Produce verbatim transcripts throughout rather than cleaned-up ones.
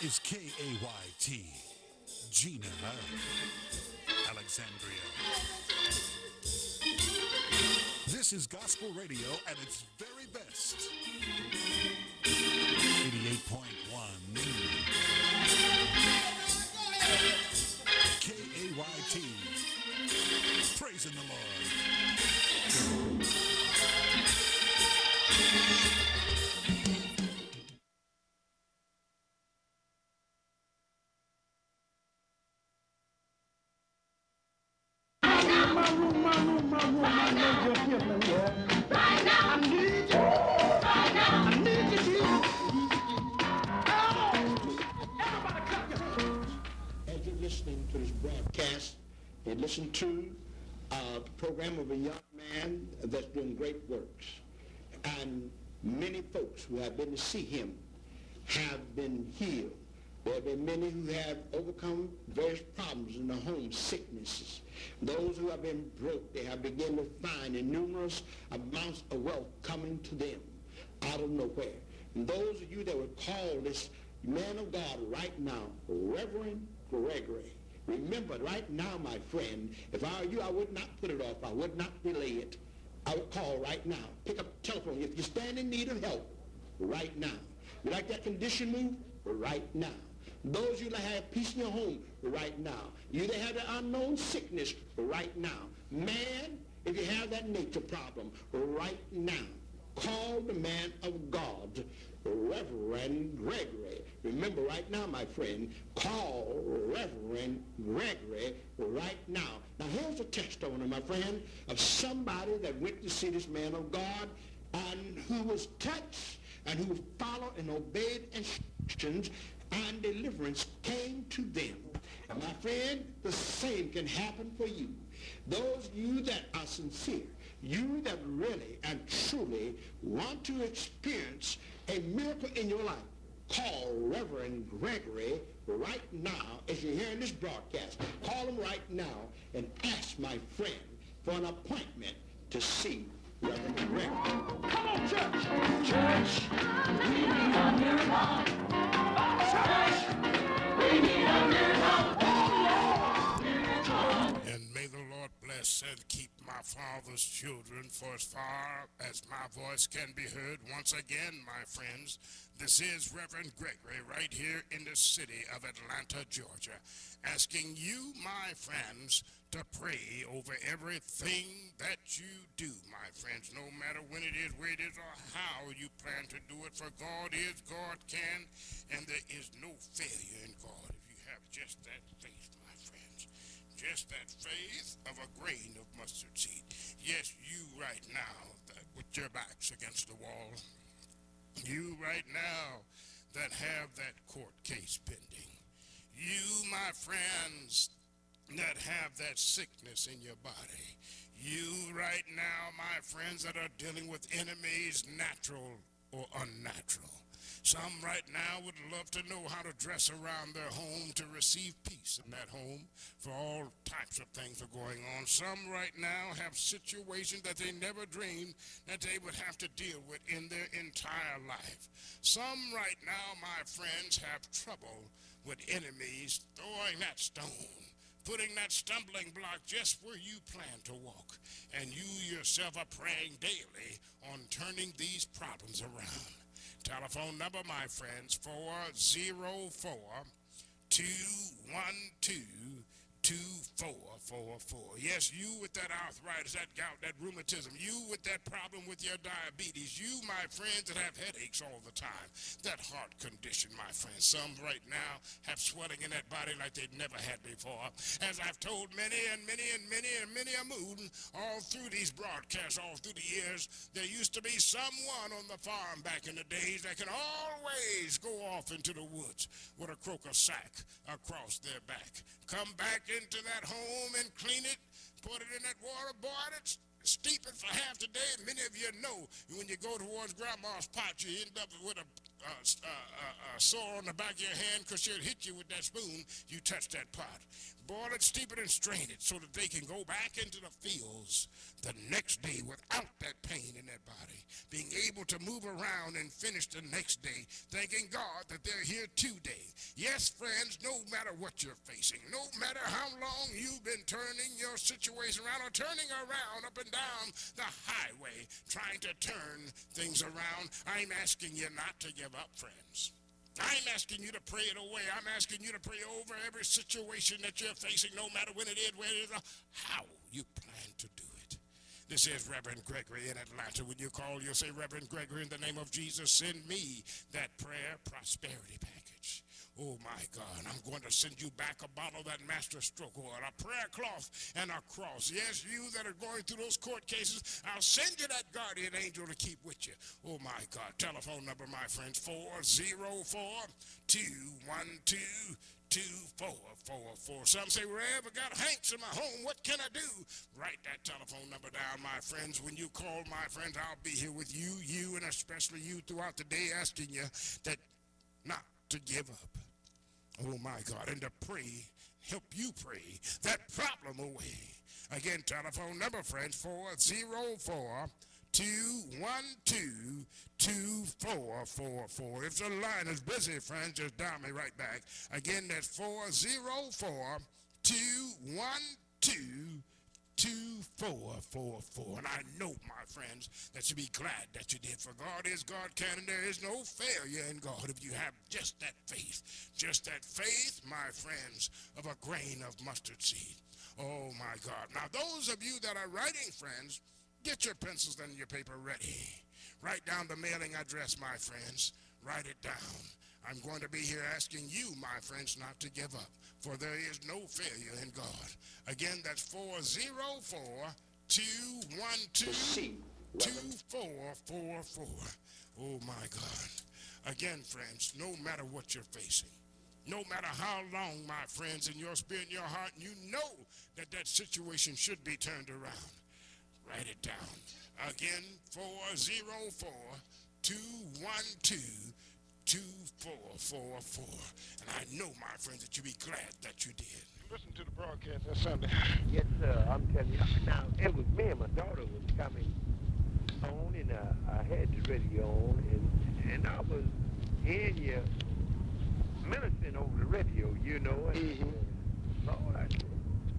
is K A Y T, Gina Alexandria. This is gospel radio at its very best. eighty-eight point one K A Y T, praising the Lord. My room, my room, my room, I know you're here, Lord. Right now, I need you. Right now, I need you, Jesus. Oh, everybody clap your hands. As you're listening to this broadcast, you listen to uh, the program of a young man that's doing great works. And many folks who have been to see him have been healed. There have been many who have overcome various problems in the home, sicknesses. Those who have been broke, they have begun to find numerous amounts of wealth coming to them out of nowhere. And those of you that would call this man of God right now, Reverend Gregory, remember right now, my friend, if I were you, I would not put it off. I would not delay it. I would call right now. Pick up the telephone. If you stand in need of help, right now. You like that condition moved? Right now. Those you that have peace in your home, right now. You that have the unknown sickness, right now. Man, if you have that nature problem, right now. Call the man of God, Reverend Gregory. Remember right now, my friend, call Reverend Gregory right now. Now here's a testimony, my friend, of somebody that went to see this man of God and who was touched and who followed and obeyed instructions, and deliverance came to them. And my friend, the same can happen for you. Those of you that are sincere, you that really and truly want to experience a miracle in your life, call Reverend Gregory right now as you're hearing this broadcast. Call him right now and ask my friend for an appointment to see Reverend Gregory. Come on, church! Church! We need a miracle! Church! We need a miracle! And may the Lord bless and keep my father's children for as far as my voice can be heard. Once again, my friends, this is Reverend Gregory right here in the city of Atlanta, Georgia, asking you, my friends, to pray over everything that you do, my friends, no matter when it is, where it is, or how you plan to do it. For God is, God can, and there is no failure in God if you have just that faith, my friends. Just that faith of a grain of mustard seed. Yes, you right now, that with your backs against the wall, you right now that have that court case pending, you, my friends, that have that sickness in your body, you right now, my friends, that are dealing with enemies, natural or unnatural. Some right now would love to know how to dress around their home to receive peace in that home, for all types of things are going on. Some right now have situations that they never dreamed that they would have to deal with in their entire life. Some right now, my friends, have trouble with enemies throwing that stone, putting that stumbling block just where you plan to walk. And you yourself are praying daily on turning these problems around. Telephone number, my friends, four oh four, two one two, two four four four. Yes, you with that arthritis, that gout, that rheumatism, you with that problem with your diabetes, you, my friends, that have headaches all the time, that heart condition, my friends. Some right now have swelling in that body like they've never had before. As I've told many and many and many and many a moon, all through these broadcasts, all through the years, there used to be someone on the farm back in the days that can always go off into the woods with a crocus sack across their back. Come back into that home and clean it, put it in that water, boil it, steep it for half the day. Many of you know when you go towards grandma's pot, you end up with a, uh, uh, uh, sore on the back of your hand because she'll hit you with that spoon, you touch that pot. Boil it, steep it, and strain it so that they can go back into the fields the next day without that pain in their body, being able to move around and finish the next day, thanking God that they're here today. Yes, friends, no matter what you're facing, no matter how long you've been turning your situation around or turning around up and down the highway, trying to turn things around, I'm asking you not to give up, friends. I'm asking you to pray it away. I'm asking you to pray over every situation that you're facing, no matter when it is, where it is, or how you plan to do it. This is Reverend Gregory in Atlanta. When you call, you'll say, Reverend Gregory, in the name of Jesus, send me that prayer prosperity package. Oh, my God, I'm going to send you back a bottle of that Master Stroke Oil, a prayer cloth, and a cross. Yes, you that are going through those court cases, I'll send you that guardian angel to keep with you. Oh, my God. Telephone number, my friends, four oh four, two one two, two four four four. Some say, Rev, I got Hanks in my home. What can I do? Write that telephone number down, my friends. When you call, my friends, I'll be here with you, you, and especially you throughout the day, asking you that not to give up. Oh, my God, and to pray, help you pray that problem away. Again, telephone number, friends, four oh four, two one two, two four four four. If the line is busy, friends, just dial me right back. Again, that's four oh four, two one two, two four four four. And I know, my friends, that you'll be glad that you did. For God is God can, and there is no failure in God if you have just that faith. Just that faith, my friends, of a grain of mustard seed. Oh, my God. Now, those of you that are writing, friends, get your pencils and your paper ready. Write down the mailing address, my friends. Write it down. I'm going to be here asking you, my friends, not to give up, for there is no failure in God. Again, that's four oh four, two one two, two four four four. Oh, my God. Again, friends, no matter what you're facing, no matter how long, my friends, in your spirit and your heart, you know that that situation should be turned around. Write it down. Again, four oh four, two one two, two four four four. And I know, my friends, that you'll be glad that you did. Listen to the broadcast. That's something. Yes, sir. I'm telling you. Now, it was me and my daughter was coming on, and uh, I had the radio on, and, and I was hearing you ministering over the radio, you know. And mm-hmm. Lord, I said,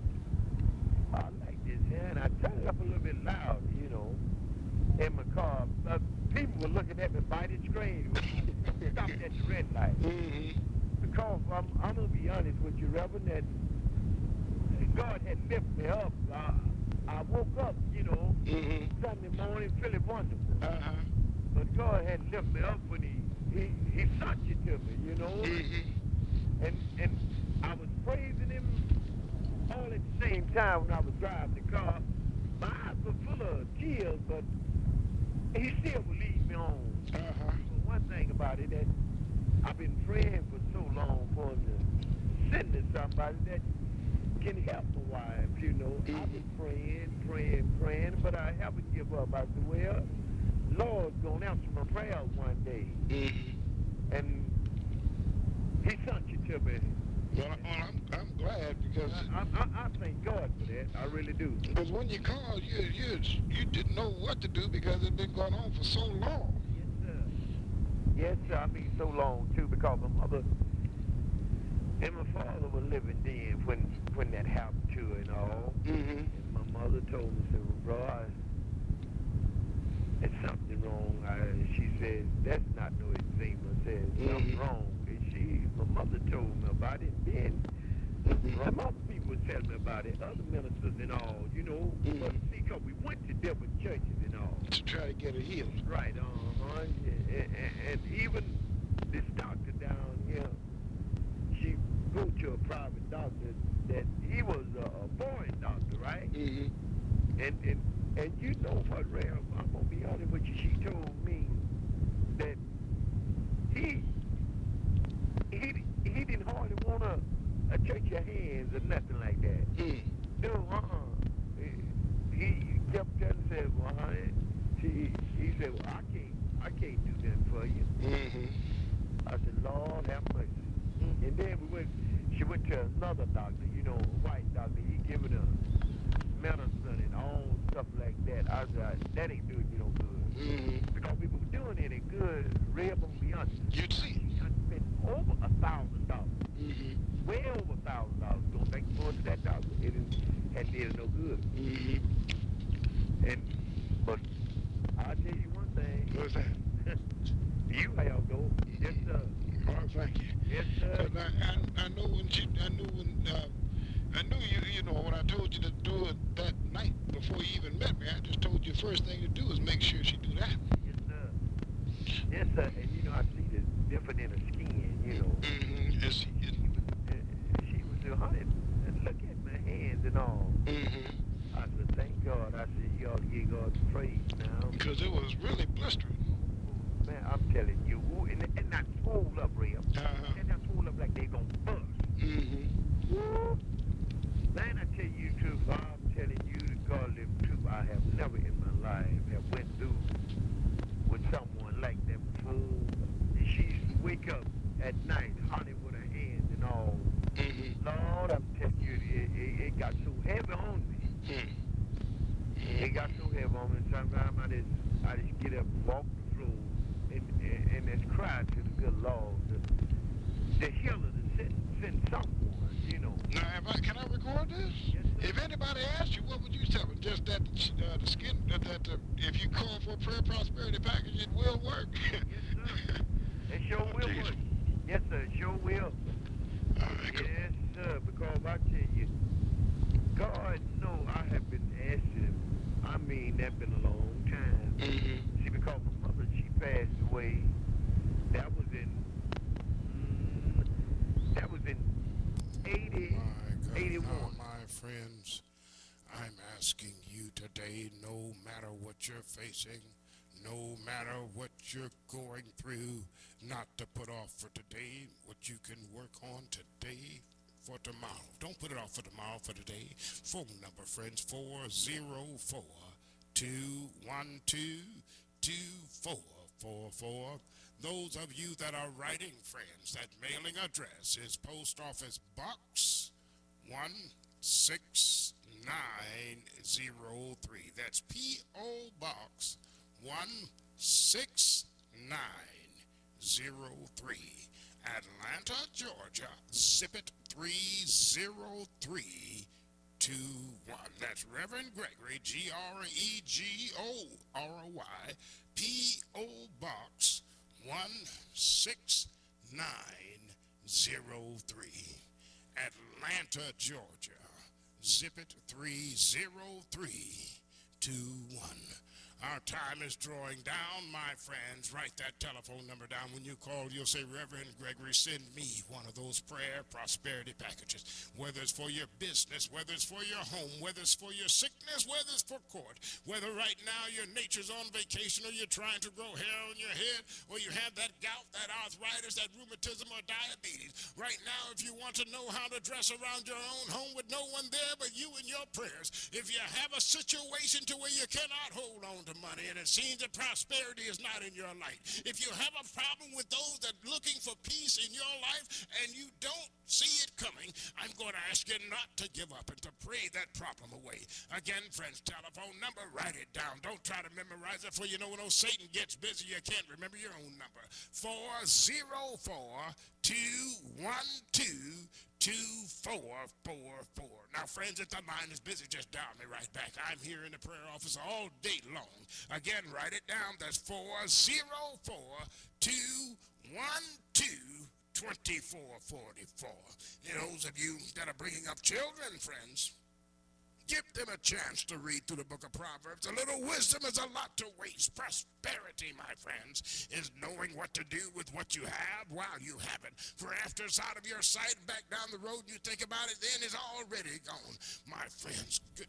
I like this here, and I turned it up a little bit loud, you know, in my car. Uh, people were looking at me by the screen. Stopped at the red light. Mm-hmm. Because I'm, I'm going to be honest with you, Reverend, that God had lifted me up. Uh, I woke up, you know, mm-hmm. Sunday morning feeling wonderful. Uh-huh. But God had lifted me up when he, he, he sent you to me, you know. Mm-hmm. And, and I was praising him all at the same time when I was driving the car. My eyes were full of tears, but he still would lead me on. Uh-huh. But one thing about it, that I've been praying for so long for him to send to somebody that can help my wife, you know. Mm-hmm. I've been praying, praying, praying, but I haven't given up. I said, well, Lord's going to answer my prayers one day. Mm-hmm. And he sent you to me. Well, I'm, I'm glad because I, I, I thank God for that. I really do. Because when you called, you, you, you didn't know what to do because it's been going on for so long. Yes, sir. Yes, sir. I mean, so long, too, because my mother and my father were living then when when that happened to her and all. Mm-hmm. And my mother told me, said, well, bro, I, there's something wrong. I, she said, that's not no eczema. I said, something mm-hmm. wrong. And she, my mother told me about it. Then mm-hmm. some other people would tell me about it, other ministers and all, you know. Mm-hmm. But see, because we went to different churches and all. To try to get her healed. Right, uh-huh. And, and, and even this doctor down here, she go to a private doctor that he was a, a foreign doctor, right? Mm-hmm. And, and and you know what, Rev, I'm going to be honest with you, she told me that he he, he didn't hardly want to uh, shake your hands or nothing like that. Mm. No, uh-uh. He, he kept telling, said, well, honey, she, he said, well, I can't, I can't do that for you. Mm-hmm. I said, Lord have mercy. Mm. And then we went, she went to another doctor, you know, a white doctor. He giving her medicine and all stuff like that. I said, that ain't doing you no good. Mm-hmm. Because we were doing any good, Reb on Beyonce. You'd see. I spent over a thousand dollars. Mm-hmm. Way over a thousand dollars. Don't think more to that doctor. It hadn't did no good. Mm-hmm. And but I'll tell you one thing. What's that? You have though. Yes, sir. Oh, thank you. Yes, sir. But I, I, I know when she, I knew when, uh, I knew you, you know, when I told you to do it that night before you even met me, I just told you the first thing to do is make sure she do that. Yes, sir. Yes, sir. And you know, I see the difference in her skin, you know. Mm-hmm. Is she, is, Uh, She was a honey. And look at my hands and all. mm-hmm. I said, thank God. I said, you ought to give God praise now. Because it was really blistering. Man, I'm telling you, ooh, and, and not swole up, Ray. Uh-huh. And not swole up like they gonna bust. Mm-hmm. Woo. Man, I tell you the truth, I'm telling you the godly truth, I have never in my life have went through with someone like that before. And she used to wake up at night, honey with her hands and all. Mm-hmm. Lord, I'm telling you, it, it, it got so heavy on me. Mm-hmm. It got so heavy on me, sometimes I just, I just get up and walk the floor and, and, and just cry to the good Lord, the, the healer to send, send someone, you know. Now, if I, can I record this? Yes, sir. If anybody asks you, what would you tell them? Just that uh, the skin, uh, that uh, if you call for a prayer prosperity package, it will work. Yes, sir. It sure Oh, will geez. work. Yes, sir, it sure will. All right, cool. Yes, sir, because I tell you, God know I have been asking him. I mean, that's been a long time. Mm-hmm. See, because my mother, she passed away. That was in, mm, that was in eighty, My God, eighty-one. now, my friends, I'm asking you today, no matter what you're facing, no matter what you're going through, not to put off for today what you can work on today for tomorrow. Don't put it off for tomorrow, for today. Phone number, friends, four zero four, two one two, two four four four. Those of you that are writing, friends, that mailing address is Post Office Box one six nine zero three. That's P O Box one six nine zero three. Atlanta, Georgia, zip it three zero three two one. That's Reverend Gregory, G R E G O R O Y, P O Box one six nine zero three. Atlanta, Georgia, zip it three zero three two one. Our time is drawing down, my friends. Write that telephone number down. When you call, you'll say, Reverend Gregory, send me one of those prayer prosperity packages. Whether it's for your business, whether it's for your home, whether it's for your sickness, whether it's for court, whether right now your nature's on vacation or you're trying to grow hair on your head, or you have that gout, that arthritis, that rheumatism, or diabetes. Right now, if you want to know how to dress around your own home with no one there but you and your prayers, if you have a situation to where you cannot hold on to money and it seems that prosperity is not in your life, if you have a problem with those that are looking for peace in your life and you don't see it coming, I'm going to ask you not to give up and to pray that problem away. Again, friends, telephone number, write it down. Don't try to memorize it, for you know when old Satan gets busy, you can't remember your own number. four zero four, two one two, two four four four. Now, friends, if the line is busy, just dial me right back. I'm here in the prayer office all day long. Again, write it down. That's four zero four, two one two, two four four four. And those of you that are bringing up children, friends, give them a chance to read through the book of Proverbs. A little wisdom is a lot to waste. Prosperity, my friends, is knowing what to do with what you have while you have it. For after it's out of your sight and back down the road, you think about it, then it's already gone. My friends, good